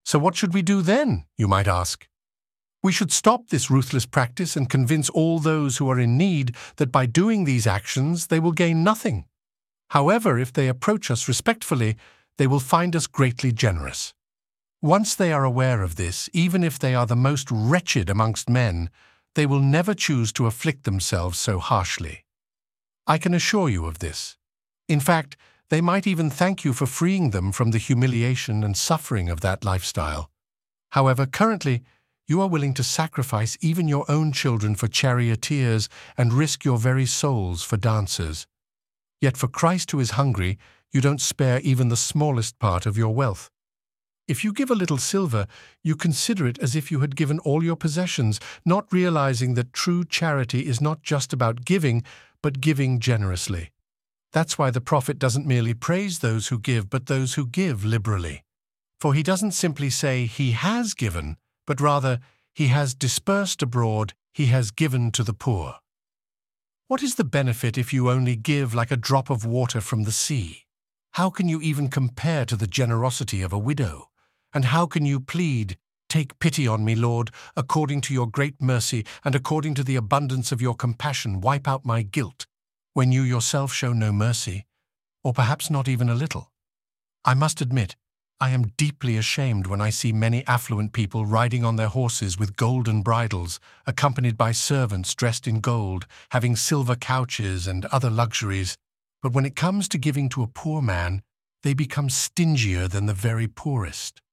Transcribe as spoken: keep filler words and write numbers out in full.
So what should we do then, you might ask? We should stop this ruthless practice and convince all those who are in need that by doing these actions they will gain nothing. However, if they approach us respectfully, they will find us greatly generous. Once they are aware of this, even if they are the most wretched amongst men, they will never choose to afflict themselves so harshly. I can assure you of this. In fact, they might even thank you for freeing them from the humiliation and suffering of that lifestyle. However, currently, you are willing to sacrifice even your own children for charioteers and risk your very souls for dancers. Yet for Christ who is hungry, you don't spare even the smallest part of your wealth. If you give a little silver, you consider it as if you had given all your possessions, not realizing that true charity is not just about giving, but giving generously. That's why the prophet doesn't merely praise those who give, but those who give liberally. For he doesn't simply say he has given, but rather he has dispersed abroad, he has given to the poor. What is the benefit if you only give like a drop of water from the sea? How can you even compare to the generosity of a widow? And how can you plead, "Take pity on me, Lord, according to your great mercy, and according to the abundance of your compassion, wipe out my guilt," when you yourself show no mercy, or perhaps not even a little? I must admit, I am deeply ashamed when I see many affluent people riding on their horses with golden bridles, accompanied by servants dressed in gold, having silver couches and other luxuries. But when it comes to giving to a poor man, they become stingier than the very poorest.